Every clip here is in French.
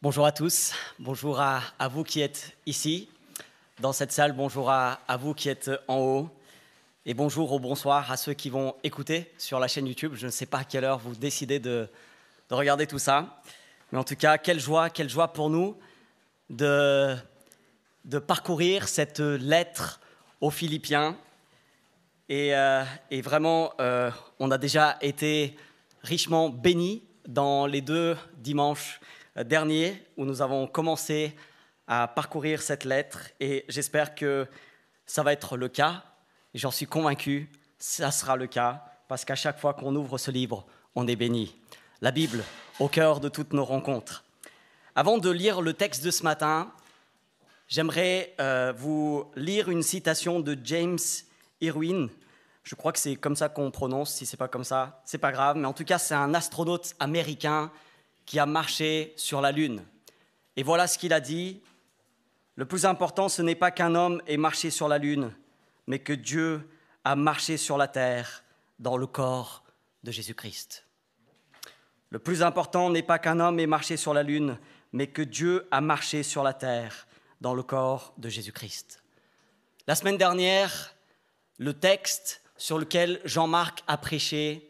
Bonjour à tous, bonjour à vous qui êtes ici, dans cette salle, bonjour à vous qui êtes en haut, et bonjour ou bonsoir à ceux qui vont écouter sur la chaîne YouTube. Je ne sais pas à quelle heure vous décidez de regarder tout ça, mais en tout cas, quelle joie pour nous de parcourir cette lettre aux Philippiens. Et vraiment, on a déjà été richement bénis dans les 2 dimanches derniers où nous avons commencé à parcourir cette lettre. Et j'espère que ça va être le cas. Et j'en suis convaincu, ça sera le cas, parce qu'à chaque fois qu'on ouvre ce livre, on est béni. La Bible, au cœur de toutes nos rencontres. Avant de lire le texte de ce matin, j'aimerais vous lire une citation de James Irwin. Je crois que c'est comme ça qu'on prononce. Si ce n'est pas comme ça, ce n'est pas grave. Mais en tout cas, c'est un astronaute américain qui a marché sur la Lune. Et voilà ce qu'il a dit. Le plus important, ce n'est pas qu'un homme ait marché sur la Lune, mais que Dieu a marché sur la terre dans le corps de Jésus-Christ. Le plus important n'est pas qu'un homme ait marché sur la Lune, mais que Dieu a marché sur la terre dans le corps de Jésus-Christ. La semaine dernière, le texte sur lequel Jean-Marc a prêché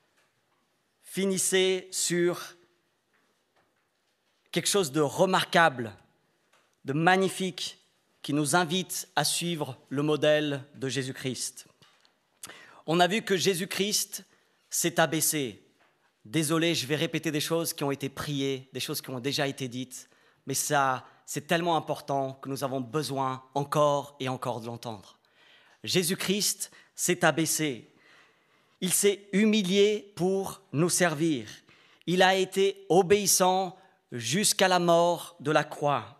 finissait sur quelque chose de remarquable, de magnifique, qui nous invite à suivre le modèle de Jésus-Christ. On a vu que Jésus-Christ s'est abaissé. Désolé, je vais répéter des choses qui ont été priées, des choses qui ont déjà été dites, mais ça, c'est tellement important que nous avons besoin encore et encore de l'entendre. Jésus-Christ s'est abaissé. Il s'est humilié pour nous servir. Il a été obéissant jusqu'à la mort de la croix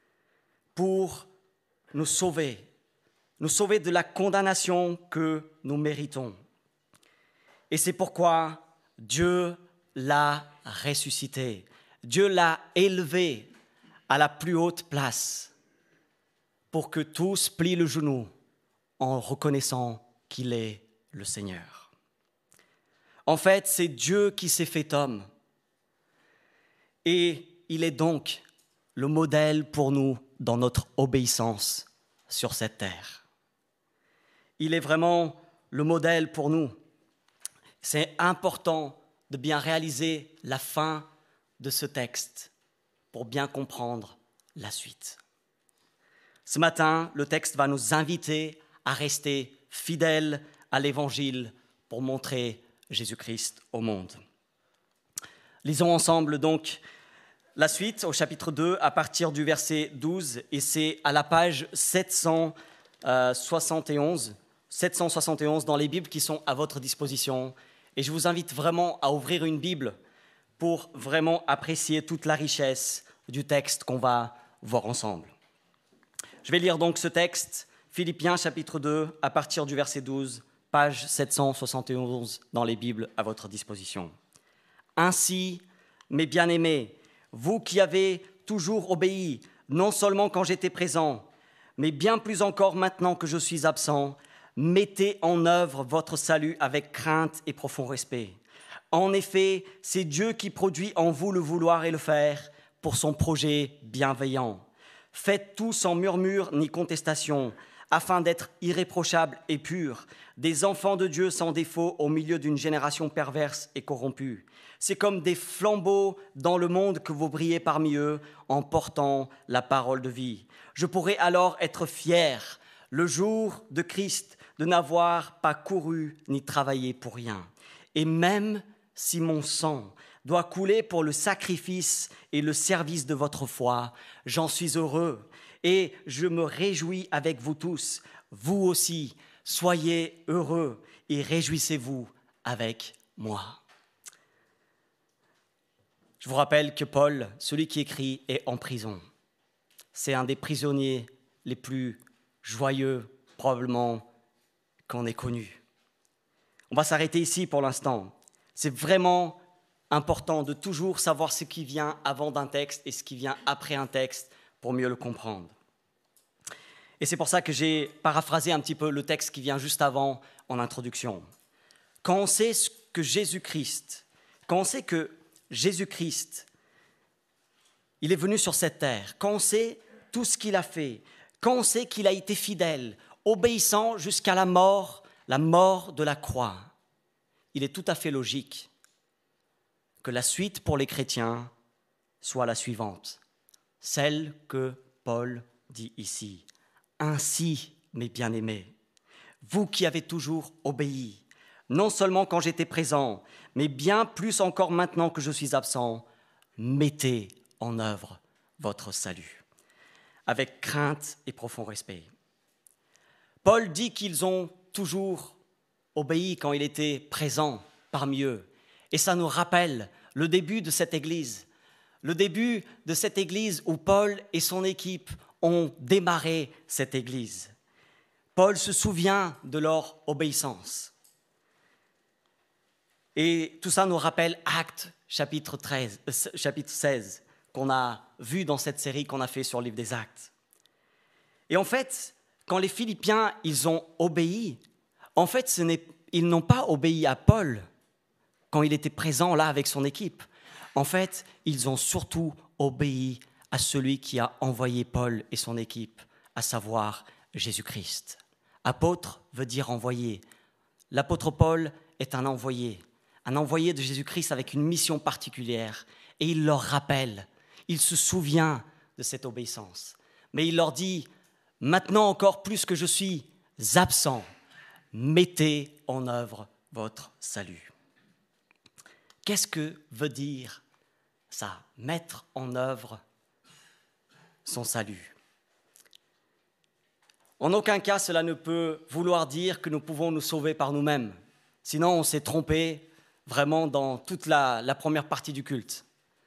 pour nous sauver de la condamnation que nous méritons. Et c'est pourquoi Dieu l'a ressuscité. Dieu l'a élevé à la plus haute place pour que tous plient le genou en reconnaissant qu'il est le Seigneur. En fait, c'est Dieu qui s'est fait homme. Et il est donc le modèle pour nous dans notre obéissance sur cette terre. Il est vraiment le modèle pour nous. C'est important de bien réaliser la fin de ce texte pour bien comprendre la suite. Ce matin, le texte va nous inviter à rester fidèles à l'Évangile pour montrer Jésus-Christ au monde. Lisons ensemble donc la suite au chapitre 2 à partir du verset 12 et c'est à la page 771 dans les Bibles qui sont à votre disposition. Et je vous invite vraiment à ouvrir une Bible pour vraiment apprécier toute la richesse du texte qu'on va voir ensemble. Je vais lire donc ce texte, Philippiens chapitre 2 à partir du verset 12, page 771 dans les Bibles à votre disposition. Ainsi, mes bien-aimés, vous qui avez toujours obéi, non seulement quand j'étais présent, mais bien plus encore maintenant que je suis absent, mettez en œuvre votre salut avec crainte et profond respect. En effet, c'est Dieu qui produit en vous le vouloir et le faire pour son projet bienveillant. Faites tout sans murmure ni contestation, afin d'être irréprochables et purs, des enfants de Dieu sans défaut au milieu d'une génération perverse et corrompue. C'est comme des flambeaux dans le monde que vous brillez parmi eux en portant la parole de vie. Je pourrais alors être fier, le jour de Christ, de n'avoir pas couru ni travaillé pour rien. Et même si mon sang doit couler pour le sacrifice et le service de votre foi, j'en suis heureux et je me réjouis avec vous tous. Vous aussi, soyez heureux et réjouissez-vous avec moi. Je vous rappelle que Paul, celui qui écrit, est en prison. C'est un des prisonniers les plus joyeux, probablement, qu'on ait connu. On va s'arrêter ici pour l'instant. C'est vraiment important de toujours savoir ce qui vient avant d'un texte et ce qui vient après un texte pour mieux le comprendre. Et c'est pour ça que j'ai paraphrasé un petit peu le texte qui vient juste avant en introduction. Quand on sait que Jésus-Christ, il est venu sur cette terre, quand on sait tout ce qu'il a fait, quand on sait qu'il a été fidèle, obéissant jusqu'à la mort de la croix, il est tout à fait logique que la suite pour les chrétiens soit la suivante, celle que Paul dit ici. Ainsi, mes bien-aimés, vous qui avez toujours obéi, non seulement quand j'étais présent, mais bien plus encore maintenant que je suis absent, mettez en œuvre votre salut, avec crainte et profond respect. Paul dit qu'ils ont toujours obéi quand il était présent parmi eux. Et ça nous rappelle le début de cette Église où Paul et son équipe ont démarré cette Église. Paul se souvient de leur obéissance. Et tout ça nous rappelle Actes chapitre 16, qu'on a vu dans cette série qu'on a fait sur le livre des Actes. Et en fait, quand les Philippiens, ils ont obéi, en fait, ils n'ont pas obéi à Paul quand il était présent là avec son équipe. En fait, ils ont surtout obéi à celui qui a envoyé Paul et son équipe, à savoir Jésus-Christ. Apôtre veut dire envoyé. L'apôtre Paul est un envoyé de Jésus-Christ avec une mission particulière. Et il leur rappelle, il se souvient de cette obéissance. Mais il leur dit, maintenant encore plus que je suis absent, mettez en œuvre votre salut. Qu'est-ce que veut dire ça, mettre en œuvre son salut? En aucun cas, cela ne peut vouloir dire que nous pouvons nous sauver par nous-mêmes. Sinon, on s'est trompé vraiment dans toute la première partie du culte.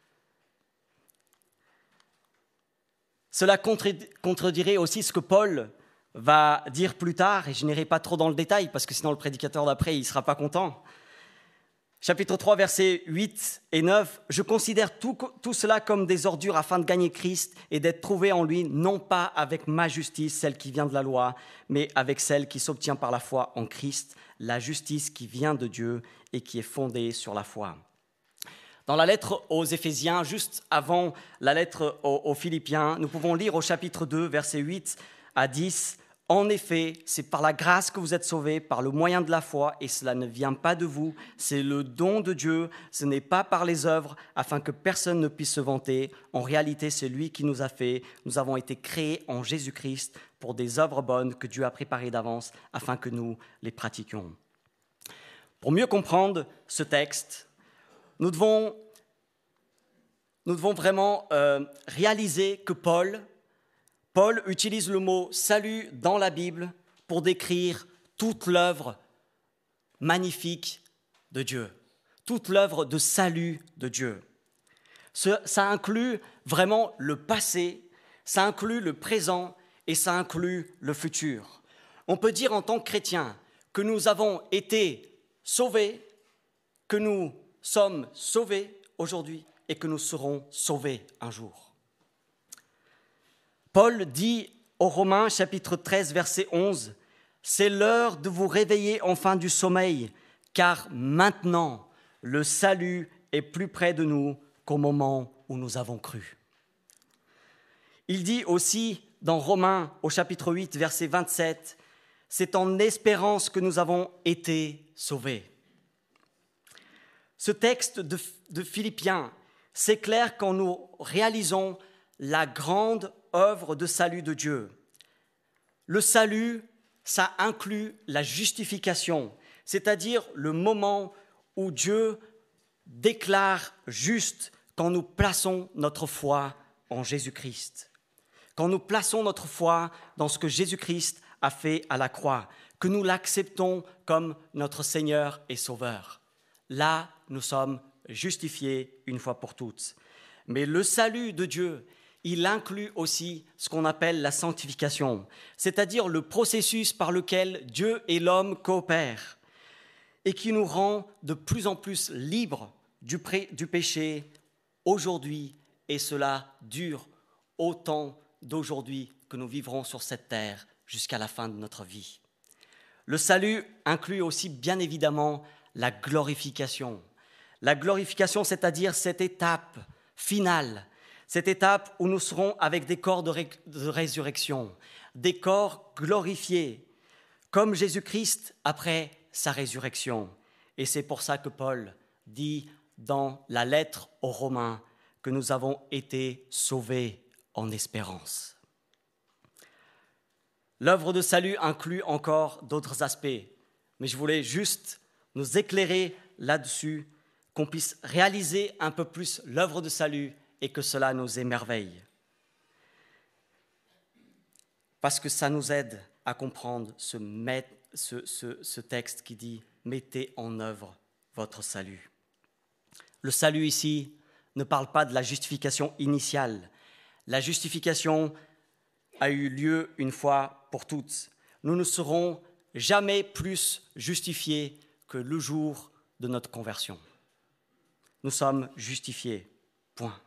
Cela contredirait aussi ce que Paul va dire plus tard, et je n'irai pas trop dans le détail, parce que sinon le prédicateur d'après, il ne sera pas content. Chapitre 3, versets 8 et 9, « Je considère tout cela comme des ordures afin de gagner Christ et d'être trouvé en lui, non pas avec ma justice, celle qui vient de la loi, mais avec celle qui s'obtient par la foi en Christ, la justice qui vient de Dieu et qui est fondée sur la foi. » Dans la lettre aux Éphésiens, juste avant la lettre aux Philippiens, nous pouvons lire au chapitre 2, versets 8 à 10, « En effet, c'est par la grâce que vous êtes sauvés, par le moyen de la foi, et cela ne vient pas de vous, c'est le don de Dieu, ce n'est pas par les œuvres, afin que personne ne puisse se vanter. En réalité, c'est lui qui nous a fait. Nous avons été créés en Jésus-Christ pour des œuvres bonnes que Dieu a préparées d'avance, afin que nous les pratiquions. » Pour mieux comprendre ce texte, nous devons vraiment réaliser que Paul utilise le mot « salut » dans la Bible pour décrire toute l'œuvre magnifique de Dieu, toute l'œuvre de salut de Dieu. Ça inclut vraiment le passé, ça inclut le présent et ça inclut le futur. On peut dire en tant que chrétien que nous avons été sauvés, que nous sommes sauvés aujourd'hui et que nous serons sauvés un jour. Paul dit aux Romains, chapitre 13, verset 11, « C'est l'heure de vous réveiller enfin du sommeil, car maintenant le salut est plus près de nous qu'au moment où nous avons cru. » Il dit aussi dans Romains, au chapitre 8, verset 27, « C'est en espérance que nous avons été sauvés. » Ce texte de Philippiens s'éclaire quand nous réalisons la grande œuvre de salut de Dieu. Le salut, ça inclut la justification, c'est-à-dire le moment où Dieu déclare juste quand nous plaçons notre foi en Jésus-Christ, quand nous plaçons notre foi dans ce que Jésus-Christ a fait à la croix, que nous l'acceptons comme notre Seigneur et Sauveur. Là, nous sommes justifiés une fois pour toutes. Mais le salut de Dieu, il inclut aussi ce qu'on appelle la sanctification, c'est-à-dire le processus par lequel Dieu et l'homme coopèrent et qui nous rend de plus en plus libres du péché aujourd'hui, et cela dure autant d'aujourd'hui que nous vivrons sur cette terre jusqu'à la fin de notre vie. Le salut inclut aussi bien évidemment la glorification. La glorification, c'est-à-dire cette étape finale, Cette étape où nous serons avec des corps de résurrection, des corps glorifiés, comme Jésus-Christ après sa résurrection. Et c'est pour ça que Paul dit dans la lettre aux Romains que nous avons été sauvés en espérance. L'œuvre de salut inclut encore d'autres aspects, mais je voulais juste nous éclairer là-dessus, qu'on puisse réaliser un peu plus l'œuvre de salut et que cela nous émerveille. Parce que ça nous aide à comprendre ce texte qui dit « Mettez en œuvre votre salut ». Le salut ici ne parle pas de la justification initiale. La justification a eu lieu une fois pour toutes. Nous ne serons jamais plus justifiés que le jour de notre conversion. Nous sommes justifiés, point.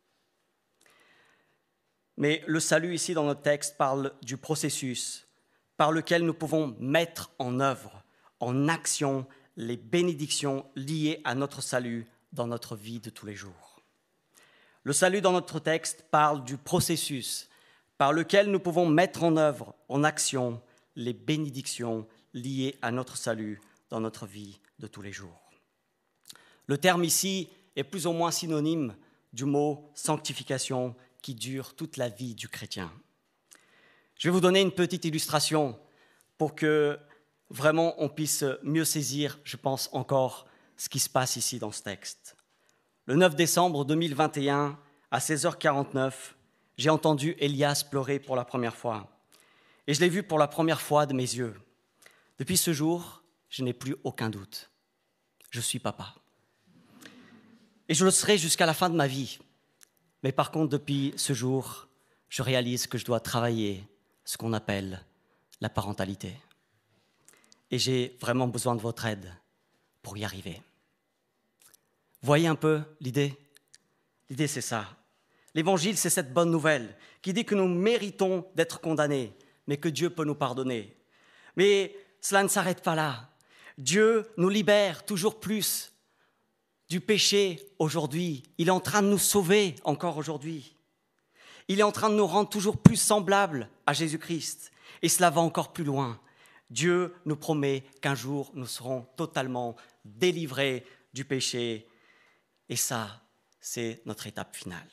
Mais le salut ici dans notre texte parle du processus par lequel nous pouvons mettre en œuvre, en action, les bénédictions liées à notre salut dans notre vie de tous les jours. Le salut dans notre texte parle du processus par lequel nous pouvons mettre en œuvre, en action, les bénédictions liées à notre salut dans notre vie de tous les jours. Le terme ici est plus ou moins synonyme du mot sanctification qui dure toute la vie du chrétien. Je vais vous donner une petite illustration pour que vraiment on puisse mieux saisir, je pense encore, ce qui se passe ici dans ce texte. Le 9 décembre 2021, à 16h49, j'ai entendu Elias pleurer pour la première fois. Et je l'ai vu pour la première fois de mes yeux. Depuis ce jour, je n'ai plus aucun doute. Je suis papa. Et je le serai jusqu'à la fin de ma vie. Mais par contre, depuis ce jour, je réalise que je dois travailler ce qu'on appelle la parentalité. Et j'ai vraiment besoin de votre aide pour y arriver. Voyez un peu l'idée ? L'idée, c'est ça. L'Évangile, c'est cette bonne nouvelle qui dit que nous méritons d'être condamnés, mais que Dieu peut nous pardonner. Mais cela ne s'arrête pas là. Dieu nous libère toujours plus du péché aujourd'hui. Il est en train de nous sauver encore aujourd'hui. Il est en train de nous rendre toujours plus semblables à Jésus-Christ. Et cela va encore plus loin. Dieu nous promet qu'un jour, nous serons totalement délivrés du péché. Et ça, c'est notre étape finale.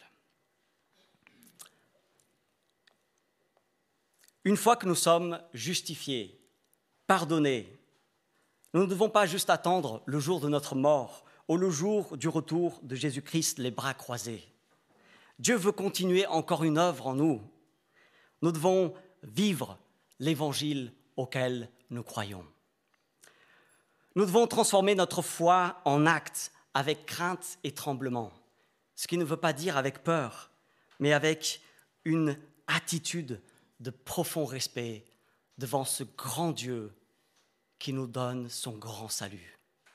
Une fois que nous sommes justifiés, pardonnés, nous ne devons pas juste attendre le jour de notre mort ou le jour du retour de Jésus-Christ les bras croisés. Dieu veut continuer encore une œuvre en nous. Nous devons vivre l'évangile auquel nous croyons. Nous devons transformer notre foi en acte avec crainte et tremblement, ce qui ne veut pas dire avec peur, mais avec une attitude de profond respect devant ce grand Dieu qui nous donne son grand salut.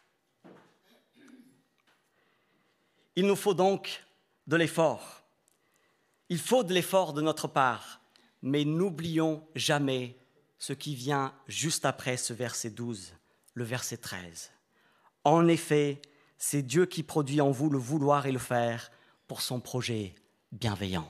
Il nous faut donc de l'effort. Il faut de l'effort de notre part, mais n'oublions jamais ce qui vient juste après ce verset 12, le verset 13. En effet, c'est Dieu qui produit en vous le vouloir et le faire pour son projet bienveillant.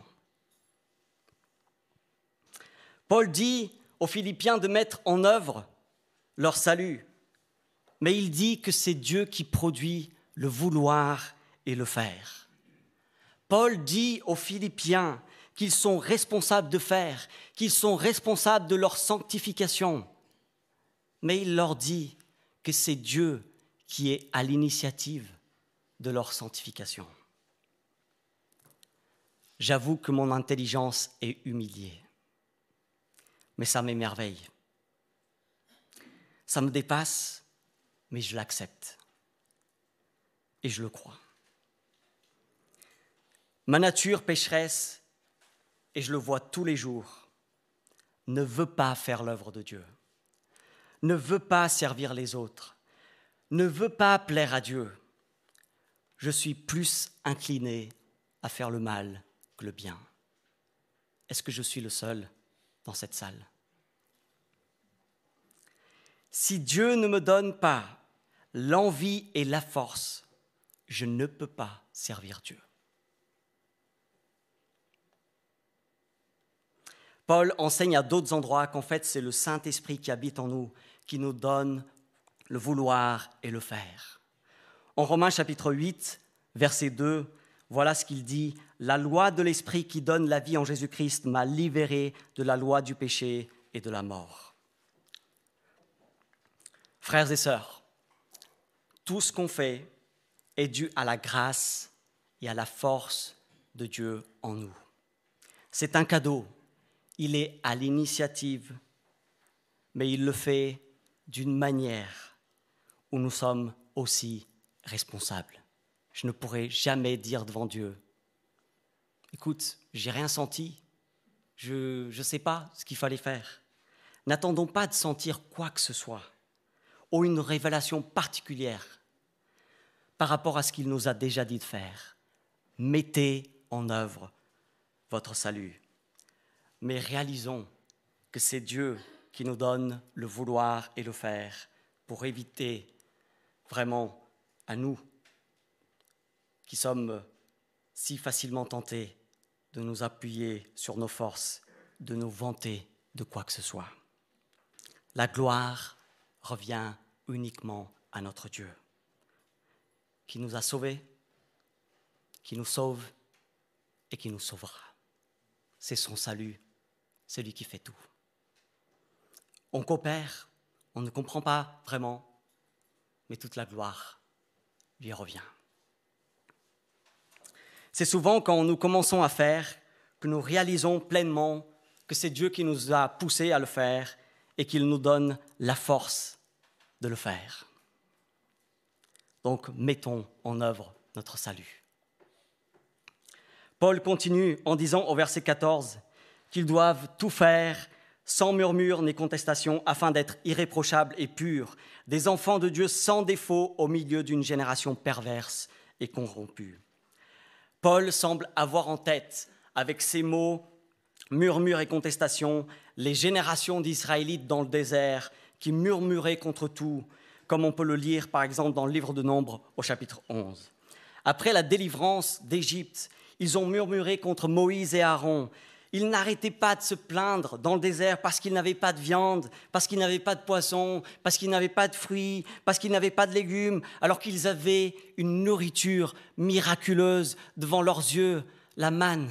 Paul dit aux Philippiens de mettre en œuvre leur salut, mais il dit que c'est Dieu qui produit le vouloir et le faire. Paul dit aux Philippiens qu'ils sont responsables de faire, qu'ils sont responsables de leur sanctification, mais il leur dit que c'est Dieu qui est à l'initiative de leur sanctification. J'avoue que mon intelligence est humiliée. Mais ça m'émerveille. Ça me dépasse, mais je l'accepte. Et je le crois. Ma nature pécheresse, et je le vois tous les jours, ne veut pas faire l'œuvre de Dieu, ne veut pas servir les autres, ne veut pas plaire à Dieu. Je suis plus incliné à faire le mal que le bien. Est-ce que je suis le seul dans cette salle? Si Dieu ne me donne pas l'envie et la force, je ne peux pas servir Dieu. Paul enseigne à d'autres endroits qu'en fait, c'est le Saint-Esprit qui habite en nous, qui nous donne le vouloir et le faire. En Romains chapitre 8, verset 2, voilà ce qu'il dit. « La loi de l'Esprit qui donne la vie en Jésus-Christ m'a libéré de la loi du péché et de la mort. » Frères et sœurs, tout ce qu'on fait est dû à la grâce et à la force de Dieu en nous. C'est un cadeau. Il est à l'initiative, mais il le fait d'une manière où nous sommes aussi responsables. Je ne pourrai jamais dire devant Dieu, « Écoute, j'ai rien senti, je ne sais pas ce qu'il fallait faire. » N'attendons pas de sentir quoi que ce soit ou une révélation particulière par rapport à ce qu'il nous a déjà dit de faire. Mettez en œuvre votre salut. Mais réalisons que c'est Dieu qui nous donne le vouloir et le faire pour éviter vraiment à nous qui sommes si facilement tentés de nous appuyer sur nos forces, de nous vanter de quoi que ce soit. La gloire revient uniquement à notre Dieu, qui nous a sauvés, qui nous sauve et qui nous sauvera. C'est son salut, c'est lui qui fait tout. On coopère, on ne comprend pas vraiment, mais toute la gloire lui revient. C'est souvent quand nous commençons à faire que nous réalisons pleinement que c'est Dieu qui nous a poussés à le faire et qu'il nous donne la force de le faire. Donc, mettons en œuvre notre salut. Paul continue en disant au verset 14 qu'ils doivent tout faire sans murmure ni contestation afin d'être irréprochables et purs, des enfants de Dieu sans défaut au milieu d'une génération perverse et corrompue. Paul semble avoir en tête, avec ces mots murmure et contestation, les générations d'Israélites dans le désert qui murmuraient contre tout, comme on peut le lire par exemple dans le livre de Nombres au chapitre 11. Après la délivrance d'Égypte, ils ont murmuré contre Moïse et Aaron. Ils n'arrêtaient pas de se plaindre dans le désert parce qu'ils n'avaient pas de viande, parce qu'ils n'avaient pas de poisson, parce qu'ils n'avaient pas de fruits, parce qu'ils n'avaient pas de légumes, alors qu'ils avaient une nourriture miraculeuse devant leurs yeux, la manne.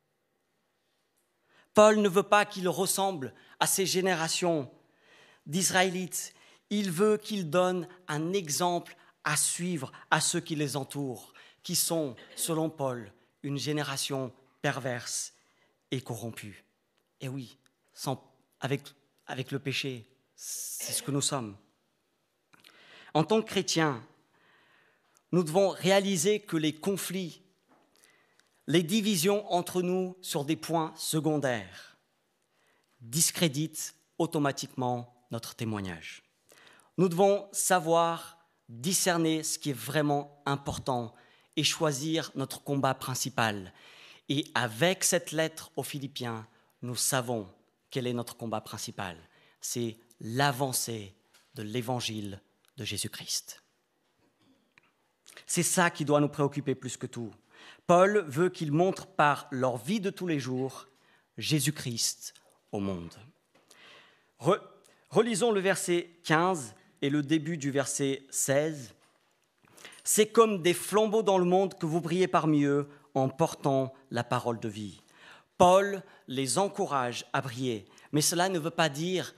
Paul ne veut pas qu'ils ressemblent à ces générations d'Israélites. Il veut qu'ils donnent un exemple à suivre à ceux qui les entourent, qui sont, selon Paul, une génération perverse et corrompue. Et oui, avec le péché, c'est ce que nous sommes. En tant que chrétiens, nous devons réaliser que les conflits, les divisions entre nous sur des points secondaires discréditent automatiquement notre témoignage. Nous devons savoir discerner ce qui est vraiment important et choisir notre combat principal. Et avec cette lettre aux Philippiens, nous savons quel est notre combat principal. C'est l'avancée de l'évangile de Jésus-Christ. C'est ça qui doit nous préoccuper plus que tout. Paul veut qu'ils montrent par leur vie de tous les jours Jésus-Christ au monde. Relisons le verset 15 et le début du verset 16. « C'est comme des flambeaux dans le monde que vous brillez parmi eux en portant la parole de vie. » Paul les encourage à briller, mais cela ne veut pas dire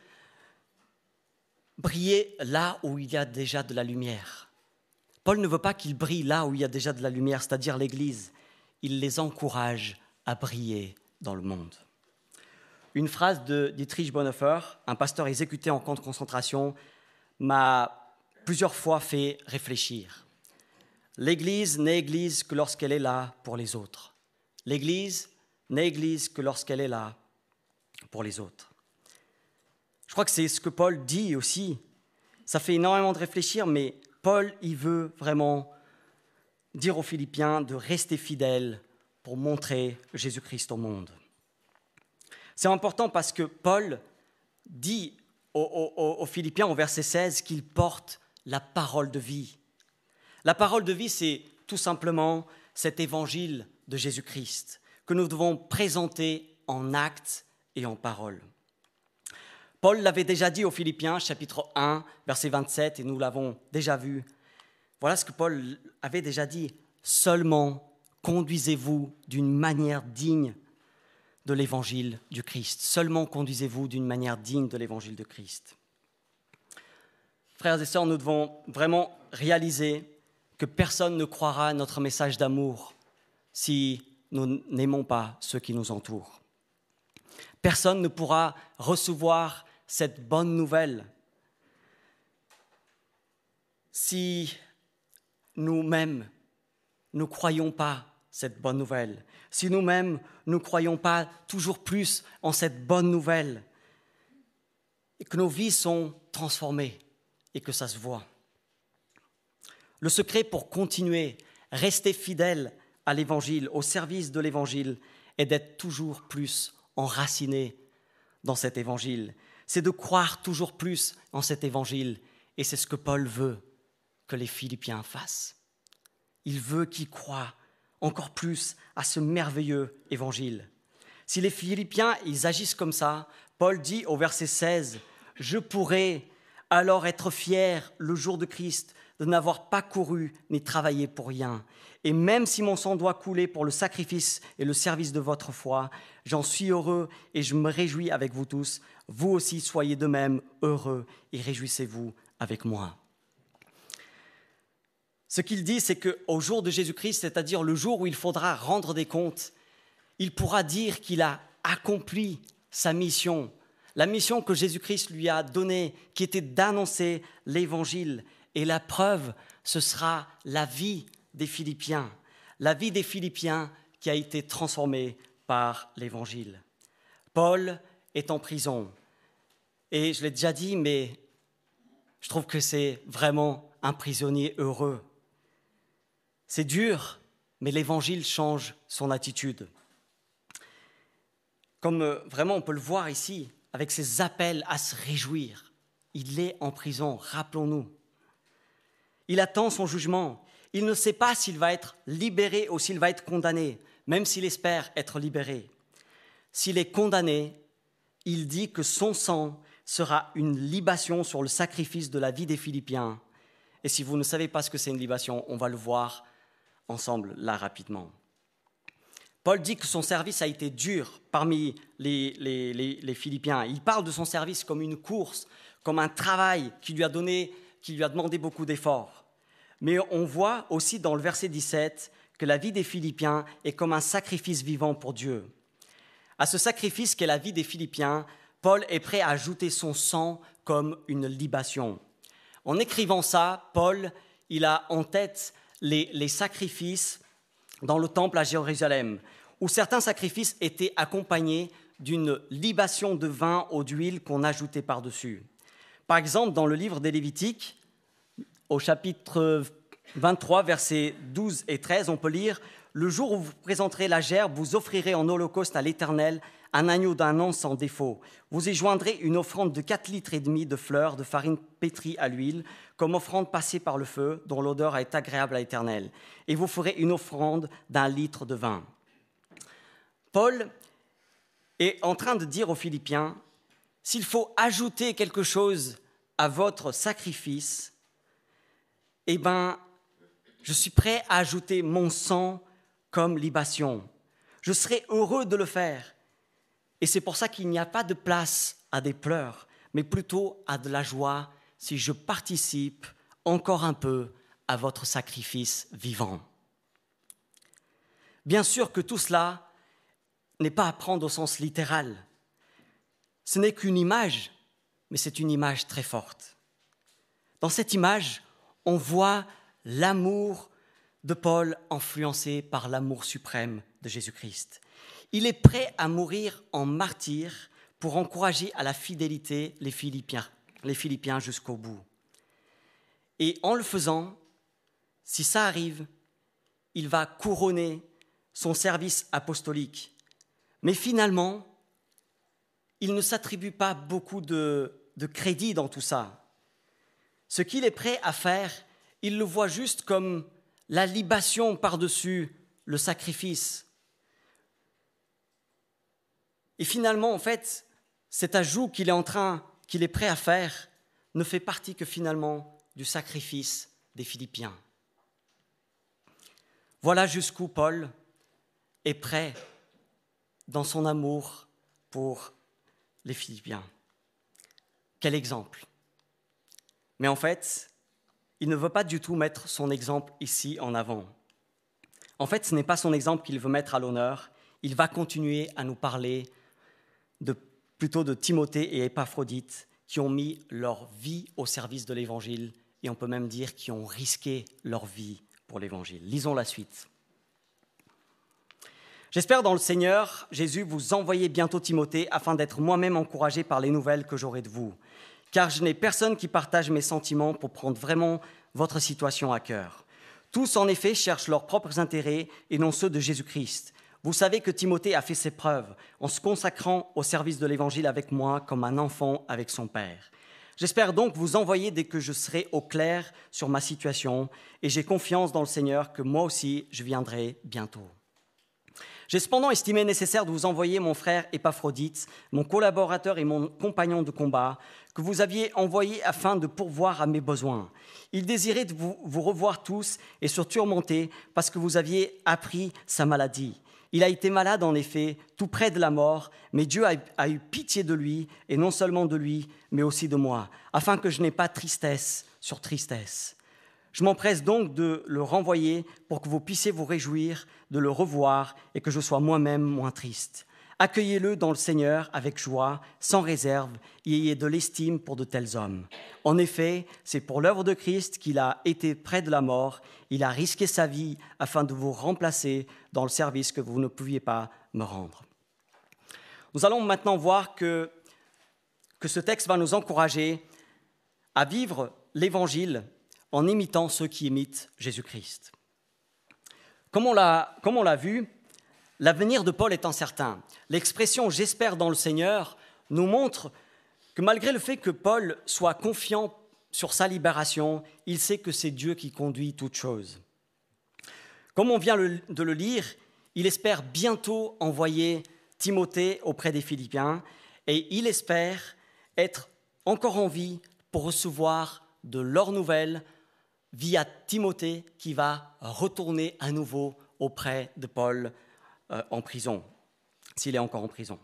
briller là où il y a déjà de la lumière. Paul ne veut pas qu'ils brillent là où il y a déjà de la lumière, c'est-à-dire l'Église. Il les encourage à briller dans le monde. Une phrase de Dietrich Bonhoeffer, un pasteur exécuté en camp de concentration, m'a plusieurs fois fait réfléchir. L'Église n'est Église que lorsqu'elle est là pour les autres. L'Église n'est Église que lorsqu'elle est là pour les autres. Je crois que c'est ce que Paul dit aussi. Ça fait énormément de réfléchir, mais Paul, il veut vraiment dire aux Philippiens de rester fidèles pour montrer Jésus-Christ au monde. C'est important parce que Paul dit aux Philippiens, au verset 16, qu'il porte la parole de vie. La parole de vie, c'est tout simplement cet évangile de Jésus-Christ que nous devons présenter en actes et en parole. Paul l'avait déjà dit aux Philippiens, chapitre 1, verset 27, et nous l'avons déjà vu. Voilà ce que Paul avait déjà dit. « Seulement conduisez-vous d'une manière digne de l'évangile du Christ. » Seulement conduisez-vous d'une manière digne de l'évangile de Christ. Frères et sœurs, nous devons vraiment réaliser que personne ne croira à notre message d'amour si nous n'aimons pas ceux qui nous entourent. Personne ne pourra recevoir cette bonne nouvelle si nous-mêmes ne croyons pas cette bonne nouvelle, si nous-mêmes ne croyons pas toujours plus en cette bonne nouvelle et que nos vies sont transformées et que ça se voit. Le secret pour continuer, rester fidèle à l'Évangile, au service de l'Évangile, est d'être toujours plus enraciné dans cet Évangile. C'est de croire toujours plus en cet Évangile. Et c'est ce que Paul veut que les Philippiens fassent. Il veut qu'ils croient encore plus à ce merveilleux Évangile. Si les Philippiens, ils agissent comme ça, Paul dit au verset 16, « Je pourrai alors être fier le jour de Christ de n'avoir pas couru ni travaillé pour rien. Et même si mon sang doit couler pour le sacrifice et le service de votre foi, j'en suis heureux et je me réjouis avec vous tous. Vous aussi soyez de même heureux et réjouissez-vous avec moi. » Ce qu'il dit, c'est qu'au jour de Jésus-Christ, c'est-à-dire le jour où il faudra rendre des comptes, il pourra dire qu'il a accompli sa mission, la mission que Jésus-Christ lui a donnée, qui était d'annoncer l'Évangile. Et la preuve, ce sera la vie des Philippiens qui a été transformée par l'Évangile. Paul est en prison. Et je l'ai déjà dit, mais je trouve que c'est vraiment un prisonnier heureux. C'est dur, mais l'Évangile change son attitude. Comme vraiment on peut le voir ici, avec ses appels à se réjouir. Il est en prison, rappelons-nous. Il attend son jugement. Il ne sait pas s'il va être libéré ou s'il va être condamné, même s'il espère être libéré. S'il est condamné, il dit que son sang sera une libation sur le sacrifice de la vie des Philippiens. Et si vous ne savez pas ce que c'est une libation, on va le voir ensemble là rapidement. Paul dit que son service a été dur parmi les Philippiens. Il parle de son service comme une course, comme un travail qui lui a demandé beaucoup d'efforts. Mais on voit aussi dans le verset 17 que la vie des Philippiens est comme un sacrifice vivant pour Dieu. À ce sacrifice qu'est la vie des Philippiens, Paul est prêt à ajouter son sang comme une libation. En écrivant ça, Paul, il a en tête les sacrifices dans le temple à Jérusalem, où certains sacrifices étaient accompagnés d'une libation de vin ou d'huile qu'on ajoutait par-dessus. Par exemple, dans le livre des Lévitiques, au chapitre 23, versets 12 et 13, on peut lire « Le jour où vous présenterez la gerbe, vous offrirez en holocauste à l'Éternel un agneau d'un an sans défaut. Vous y joindrez une offrande de 4,5 litres de fleur de farine pétrie à l'huile, comme offrande passée par le feu, dont l'odeur est agréable à l'Éternel. Et vous ferez une offrande d'1 litre de vin. » Paul est en train de dire aux Philippiens, s'il faut ajouter quelque chose à votre sacrifice, eh bien, je suis prêt à ajouter mon sang comme libation. Je serai heureux de le faire. Et c'est pour ça qu'il n'y a pas de place à des pleurs, mais plutôt à de la joie si je participe encore un peu à votre sacrifice vivant. Bien sûr que tout cela n'est pas à prendre au sens littéral. Ce n'est qu'une image, mais c'est une image très forte. Dans cette image, on voit l'amour de Paul influencé par l'amour suprême de Jésus-Christ. Il est prêt à mourir en martyr pour encourager à la fidélité les Philippiens jusqu'au bout. Et en le faisant, si ça arrive, il va couronner son service apostolique. Mais finalement, il ne s'attribue pas beaucoup de crédit dans tout ça. Ce qu'il est prêt à faire, il le voit juste comme la libation par-dessus le sacrifice. Et finalement, en fait, cet ajout qu'il est prêt à faire ne fait partie que finalement du sacrifice des Philippiens. Voilà jusqu'où Paul est prêt dans son amour pour les Philippiens. Quel exemple! Mais en fait, il ne veut pas du tout mettre son exemple ici en avant. En fait, ce n'est pas son exemple qu'il veut mettre à l'honneur. Il va continuer à nous parler plutôt de Timothée et Épaphrodite qui ont mis leur vie au service de l'Évangile et on peut même dire qui ont risqué leur vie pour l'Évangile. Lisons la suite. J'espère dans le Seigneur, Jésus, vous envoyer bientôt Timothée afin d'être moi-même encouragé par les nouvelles que j'aurai de vous. Car je n'ai personne qui partage mes sentiments pour prendre vraiment votre situation à cœur. Tous, en effet, cherchent leurs propres intérêts et non ceux de Jésus-Christ. Vous savez que Timothée a fait ses preuves en se consacrant au service de l'Évangile avec moi comme un enfant avec son père. J'espère donc vous envoyer dès que je serai au clair sur ma situation et j'ai confiance dans le Seigneur que moi aussi je viendrai bientôt. J'ai cependant estimé nécessaire de vous envoyer mon frère Épaphrodite, mon collaborateur et mon compagnon de combat, que vous aviez envoyé afin de pourvoir à mes besoins. Il désirait de vous revoir tous et se tourmenter parce que vous aviez appris sa maladie. Il a été malade en effet, tout près de la mort, mais Dieu a eu pitié de lui, et non seulement de lui, mais aussi de moi, afin que je n'aie pas tristesse sur tristesse. Je m'empresse donc de le renvoyer pour que vous puissiez vous réjouir de le revoir et que je sois moi-même moins triste. Accueillez-le dans le Seigneur avec joie, sans réserve, et ayez de l'estime pour de tels hommes. En effet, c'est pour l'œuvre de Christ qu'il a été près de la mort. Il a risqué sa vie afin de vous remplacer dans le service que vous ne pouviez pas me rendre. Nous allons maintenant voir que ce texte va nous encourager à vivre l'Évangile en imitant ceux qui imitent Jésus-Christ. Comme on l'a vu, l'avenir de Paul est incertain. L'expression « j'espère dans le Seigneur » nous montre que malgré le fait que Paul soit confiant sur sa libération, il sait que c'est Dieu qui conduit toutes choses. Comme on vient de le lire, il espère bientôt envoyer Timothée auprès des Philippiens et il espère être encore en vie pour recevoir de leurs nouvelles via Timothée qui va retourner à nouveau auprès de Paul en prison, s'il est encore en prison.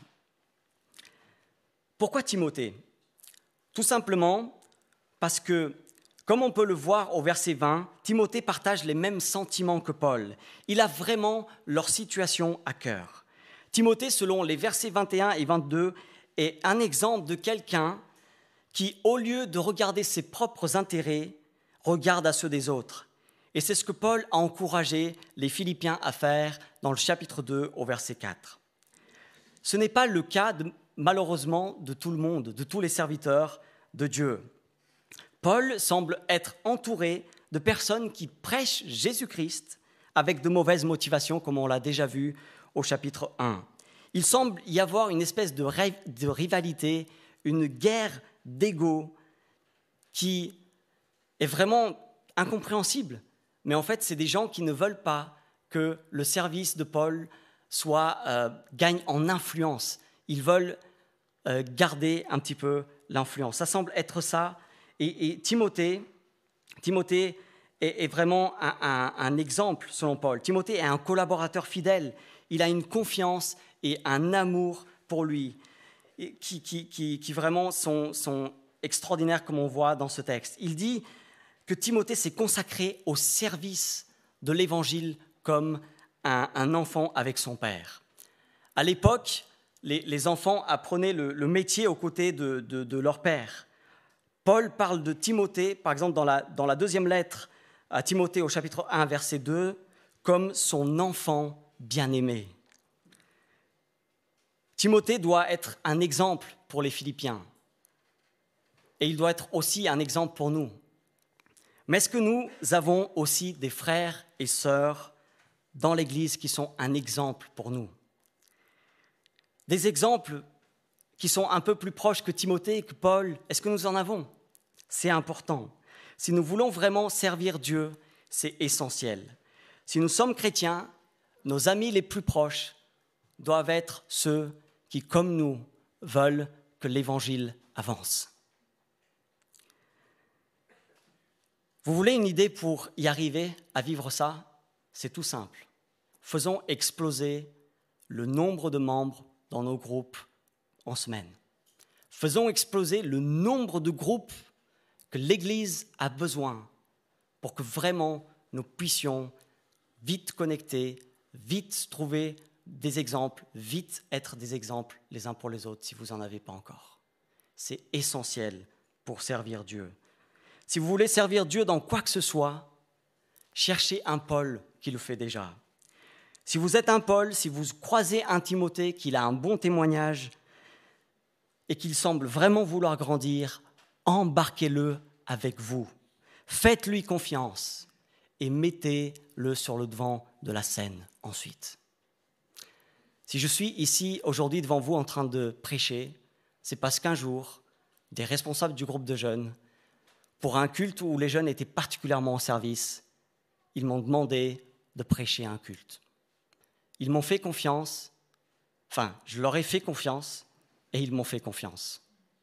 Pourquoi Timothée ? Tout simplement parce que, comme on peut le voir au verset 20, Timothée partage les mêmes sentiments que Paul. Il a vraiment leur situation à cœur. Timothée, selon les versets 21 et 22, est un exemple de quelqu'un qui, au lieu de regarder ses propres intérêts, regarde à ceux des autres. Et c'est ce que Paul a encouragé les Philippiens à faire dans le chapitre 2 au verset 4. Ce n'est pas le cas, malheureusement, de tout le monde, de tous les serviteurs de Dieu. Paul semble être entouré de personnes qui prêchent Jésus-Christ avec de mauvaises motivations, comme on l'a déjà vu au chapitre 1. Il semble y avoir une espèce de rivalité, une guerre d'ego qui est vraiment incompréhensible. Mais en fait, c'est des gens qui ne veulent pas que le service de Paul gagne en influence. Ils veulent garder un petit peu l'influence. Ça semble être ça. Et Timothée est vraiment un exemple, selon Paul. Timothée est un collaborateur fidèle. Il a une confiance et un amour pour lui qui vraiment sont extraordinaires, comme on voit dans ce texte. Il dit que Timothée s'est consacré au service de l'Évangile comme un enfant avec son père. À l'époque, les enfants apprenaient le métier aux côtés de leur père. Paul parle de Timothée, par exemple dans la deuxième lettre à Timothée au chapitre 1, verset 2, comme son enfant bien-aimé. Timothée doit être un exemple pour les Philippiens et il doit être aussi un exemple pour nous. Mais est-ce que nous avons aussi des frères et sœurs dans l'Église qui sont un exemple pour nous ? Des exemples qui sont un peu plus proches que Timothée et que Paul, est-ce que nous en avons ? C'est important. Si nous voulons vraiment servir Dieu, c'est essentiel. Si nous sommes chrétiens, nos amis les plus proches doivent être ceux qui, comme nous, veulent que l'Évangile avance. Vous voulez une idée pour y arriver à vivre ça? C'est tout simple. Faisons exploser le nombre de membres dans nos groupes en semaine. Faisons exploser le nombre de groupes que l'Église a besoin pour que vraiment nous puissions vite connecter, vite trouver des exemples, vite être des exemples les uns pour les autres si vous n'en avez pas encore. C'est essentiel pour servir Dieu. Si vous voulez servir Dieu dans quoi que ce soit, cherchez un Paul qui le fait déjà. Si vous êtes un Paul, si vous croisez un Timothée, qu'il a un bon témoignage et qu'il semble vraiment vouloir grandir, embarquez-le avec vous. Faites-lui confiance et mettez-le sur le devant de la scène ensuite. Si je suis ici aujourd'hui devant vous en train de prêcher, c'est parce qu'un jour, des responsables du groupe de jeunes, pour un culte où les jeunes étaient particulièrement en service, ils m'ont demandé de prêcher un culte. Ils m'ont fait confiance, je leur ai fait confiance et ils m'ont fait confiance.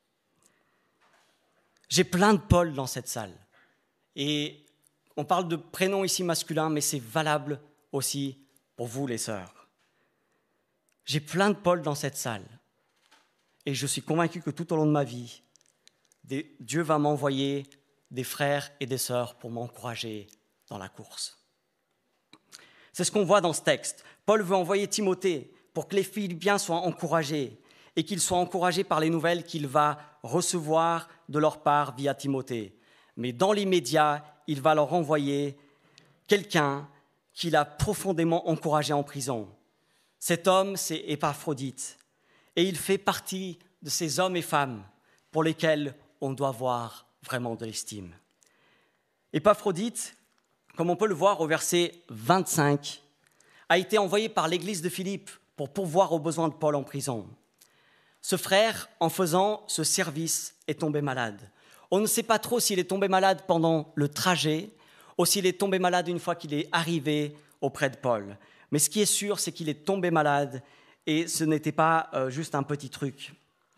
J'ai plein de Paul dans cette salle. Et on parle de prénoms ici masculins, mais c'est valable aussi pour vous les sœurs. J'ai plein de Paul dans cette salle. Et je suis convaincu que tout au long de ma vie, Dieu va m'envoyer des frères et des sœurs pour m'encourager dans la course. C'est ce qu'on voit dans ce texte. Paul veut envoyer Timothée pour que les Philippiens soient encouragés et qu'ils soient encouragés par les nouvelles qu'il va recevoir de leur part via Timothée. Mais dans l'immédiat, il va leur envoyer quelqu'un qu'il a profondément encouragé en prison. Cet homme, c'est Épaphrodite. Et il fait partie de ces hommes et femmes pour lesquels on doit avoir vraiment de l'estime. Épaphrodite, comme on peut le voir au verset 25, a été envoyé par l'église de Philippe pour pourvoir aux besoins de Paul en prison. Ce frère, en faisant ce service, est tombé malade. On ne sait pas trop s'il est tombé malade pendant le trajet ou s'il est tombé malade une fois qu'il est arrivé auprès de Paul. Mais ce qui est sûr, c'est qu'il est tombé malade et ce n'était pas juste un petit truc.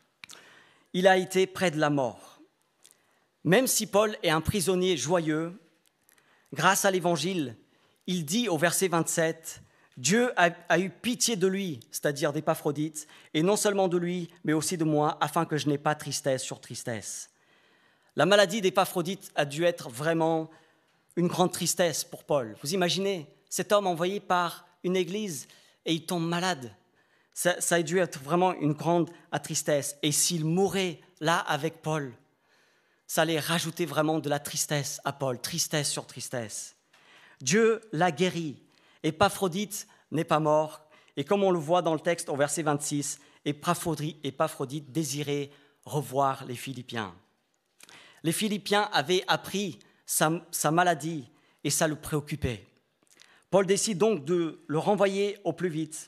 Il a été près de la mort. Même si Paul est un prisonnier joyeux, grâce à l'Évangile, il dit au verset 27, « Dieu a eu pitié de lui, c'est-à-dire d'Épaphrodite, et non seulement de lui, mais aussi de moi, afin que je n'ai pas tristesse sur tristesse. » La maladie d'Épaphrodite a dû être vraiment une grande tristesse pour Paul. Vous imaginez, cet homme envoyé par une église et il tombe malade. Ça a dû être vraiment une grande tristesse. Et s'il mourait là avec Paul, ça allait rajouter vraiment de la tristesse à Paul, tristesse sur tristesse. Dieu l'a guéri. Épaphrodite n'est pas mort. Et comme on le voit dans le texte au verset 26, Épaphrodite désirait revoir les Philippiens. Les Philippiens avaient appris sa maladie et ça le préoccupait. Paul décide donc de le renvoyer au plus vite.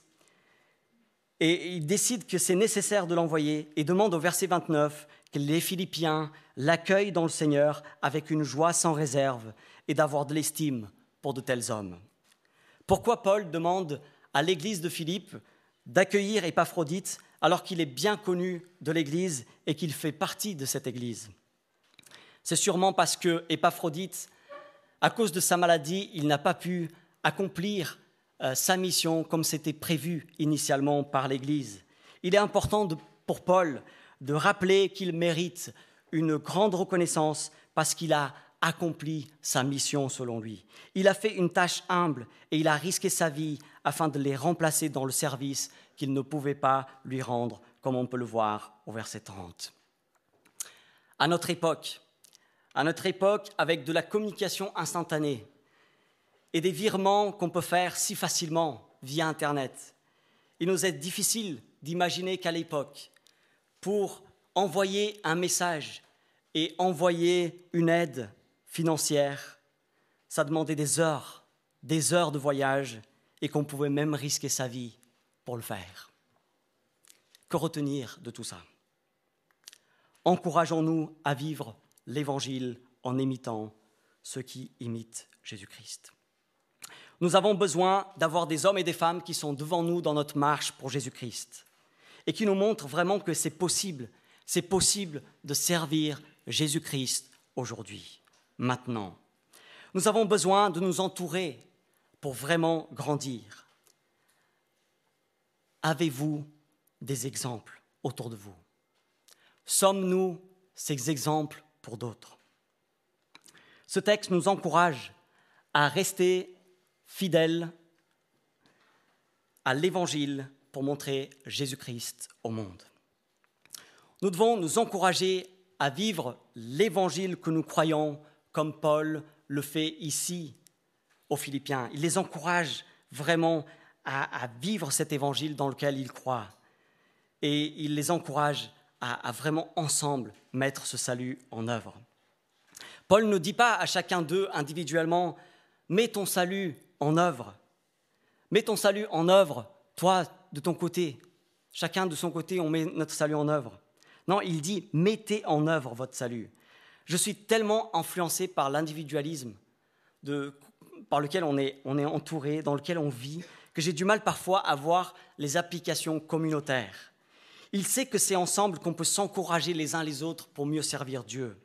Et il décide que c'est nécessaire de l'envoyer et demande au verset 29 que les Philippiens l'accueillent dans le Seigneur avec une joie sans réserve et d'avoir de l'estime pour de tels hommes. Pourquoi Paul demande à l'église de Philippe d'accueillir Épaphrodite alors qu'il est bien connu de l'église et qu'il fait partie de cette église? C'est sûrement parce que Épaphrodite, à cause de sa maladie, il n'a pas pu accomplir sa mission comme c'était prévu initialement par l'Église. Il est important pour Paul de rappeler qu'il mérite une grande reconnaissance parce qu'il a accompli sa mission selon lui. Il a fait une tâche humble et il a risqué sa vie afin de les remplacer dans le service qu'il ne pouvait pas lui rendre, comme on peut le voir au verset 30. À notre époque, avec de la communication instantanée, et des virements qu'on peut faire si facilement via Internet. Il nous est difficile d'imaginer qu'à l'époque, pour envoyer un message et envoyer une aide financière, ça demandait des heures de voyage et qu'on pouvait même risquer sa vie pour le faire. Que retenir de tout ça? Encourageons-nous à vivre l'Évangile en imitant ceux qui imitent Jésus-Christ. Nous avons besoin d'avoir des hommes et des femmes qui sont devant nous dans notre marche pour Jésus-Christ. et qui nous montre vraiment que c'est possible de servir Jésus-Christ aujourd'hui, maintenant. Nous avons besoin de nous entourer pour vraiment grandir. Avez-vous des exemples autour de vous? Sommes-nous ces exemples pour d'autres? Ce texte nous encourage à rester fidèles à l'Évangile pour montrer Jésus-Christ au monde. Nous devons nous encourager à vivre l'Évangile que nous croyons, comme Paul le fait ici aux Philippiens. Il les encourage vraiment à vivre cet Évangile dans lequel ils croient. Et il les encourage à vraiment ensemble mettre ce salut en œuvre. Paul ne dit pas à chacun d'eux individuellement « Mets ton salut en œuvre. Mets ton salut en œuvre, toi, de ton côté. Chacun de son côté, on met notre salut en œuvre. » Non, il dit « Mettez en œuvre votre salut. » Je suis tellement influencé par l'individualisme par lequel on est entouré, dans lequel on vit, que j'ai du mal parfois à voir les applications communautaires. Il sait que c'est ensemble qu'on peut s'encourager les uns les autres pour mieux servir Dieu.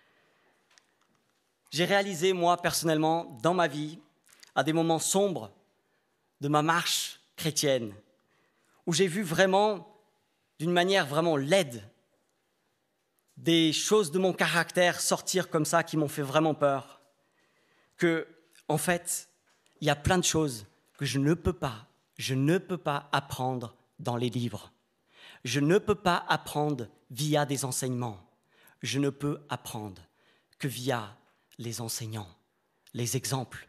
J'ai réalisé, moi, personnellement, dans ma vie, à des moments sombres de ma marche chrétienne, où j'ai vu vraiment, d'une manière vraiment laide, des choses de mon caractère sortir comme ça qui m'ont fait vraiment peur, que, en fait, il y a plein de choses que je ne peux pas apprendre dans les livres. Je ne peux pas apprendre via des enseignements. Je ne peux apprendre que via les enseignants, les exemples.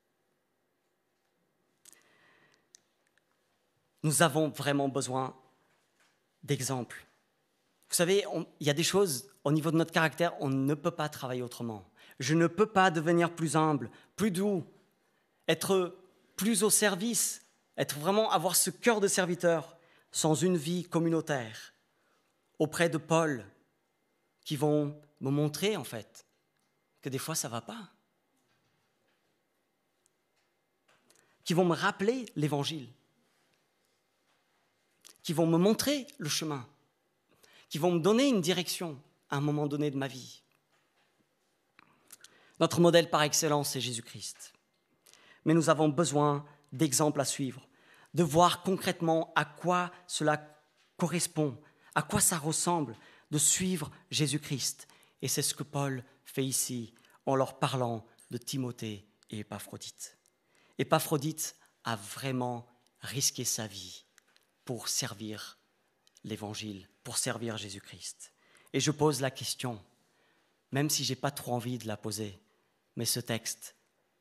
Nous avons vraiment besoin d'exemples. Vous savez, il y a des choses au niveau de notre caractère, on ne peut pas travailler autrement. Je ne peux pas devenir plus humble, plus doux, être plus au service, avoir ce cœur de serviteur sans une vie communautaire auprès de Paul qui vont me montrer en fait que des fois ça ne va pas, qui vont me rappeler l'Évangile, qui vont me montrer le chemin, qui vont me donner une direction à un moment donné de ma vie. Notre modèle par excellence, c'est Jésus-Christ. Mais nous avons besoin d'exemples à suivre, de voir concrètement à quoi cela correspond, à quoi ça ressemble, de suivre Jésus-Christ. Et c'est ce que Paul fait ici en leur parlant de Timothée et Épaphrodite. Épaphrodite a vraiment risqué sa vie pour servir l'Évangile, pour servir Jésus-Christ. Et je pose la question, même si je n'ai pas trop envie de la poser, mais ce texte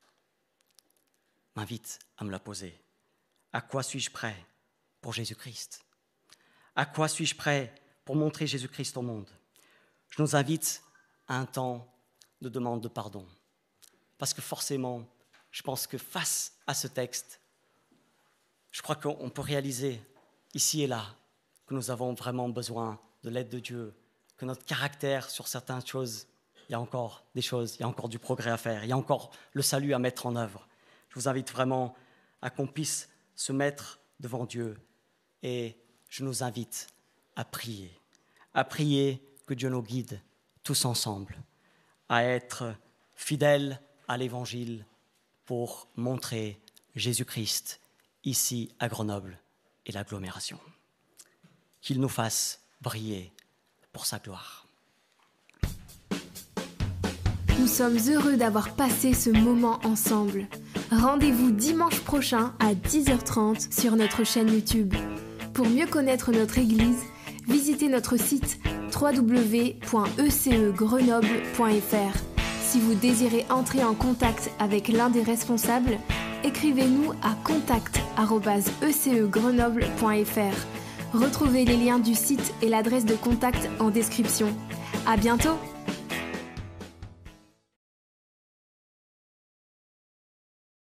m'invite à me la poser. À quoi suis-je prêt pour Jésus-Christ? À quoi suis-je prêt pour montrer Jésus-Christ au monde? Je nous invite à un temps de demande de pardon. Parce que forcément, je pense que face à ce texte, je crois qu'on peut réaliser ici et là que nous avons vraiment besoin de l'aide de Dieu, que notre caractère sur certaines choses, il y a encore des choses, il y a encore du progrès à faire, il y a encore le salut à mettre en œuvre. Je vous invite vraiment à qu'on puisse se mettre devant Dieu et je nous invite à prier que Dieu nous guide tous ensemble, à être fidèles à l'Évangile pour montrer Jésus-Christ ici à Grenoble et l'agglomération. Qu'il nous fasse briller pour sa gloire. Nous sommes heureux d'avoir passé ce moment ensemble. Rendez-vous dimanche prochain à 10h30 sur notre chaîne YouTube. Pour mieux connaître notre Église, visitez notre site www.ecegrenoble.fr. Si vous désirez entrer en contact avec l'un des responsables, écrivez-nous à contact@ecegrenoble.fr. Retrouvez les liens du site et l'adresse de contact en description. À bientôt!